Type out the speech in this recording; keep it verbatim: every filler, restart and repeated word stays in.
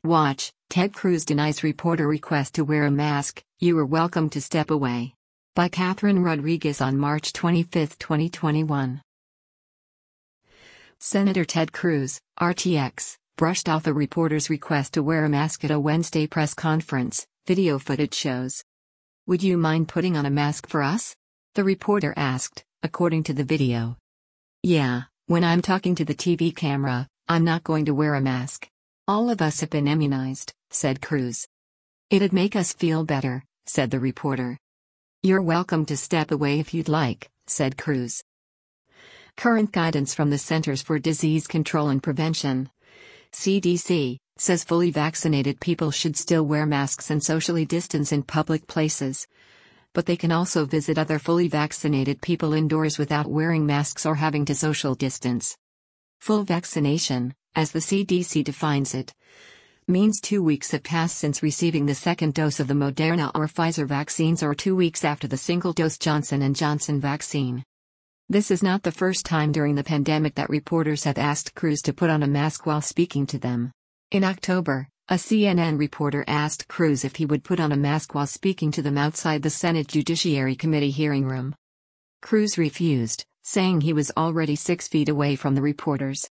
Watch, Ted Cruz denies reporter request to wear a mask, you are welcome to step away. By Catherine Rodriguez on March twenty-fifth, twenty twenty-one. Senator Ted Cruz, R T X, brushed off a reporter's request to wear a mask at a Wednesday press conference, video footage shows. Would you mind putting on a mask for us? The reporter asked, according to the video. Yeah, when I'm talking to the T V camera, I'm not going to wear a mask. All of us have been immunized, said Cruz. It'd make us feel better, said the reporter. You're welcome to step away if you'd like, said Cruz. Current guidance from the Centers for Disease Control and Prevention, C D C, says fully vaccinated people should still wear masks and socially distance in public places. But they can also visit other fully vaccinated people indoors without wearing masks or having to social distance. Full vaccination, as the C D C defines it, means two weeks have passed since receiving the second dose of the Moderna or Pfizer vaccines or two weeks after the single-dose Johnson and Johnson vaccine. This is not the first time during the pandemic that reporters have asked Cruz to put on a mask while speaking to them. In October, a C N N reporter asked Cruz if he would put on a mask while speaking to them outside the Senate Judiciary Committee hearing room. Cruz refused, saying he was already six feet away from the reporters.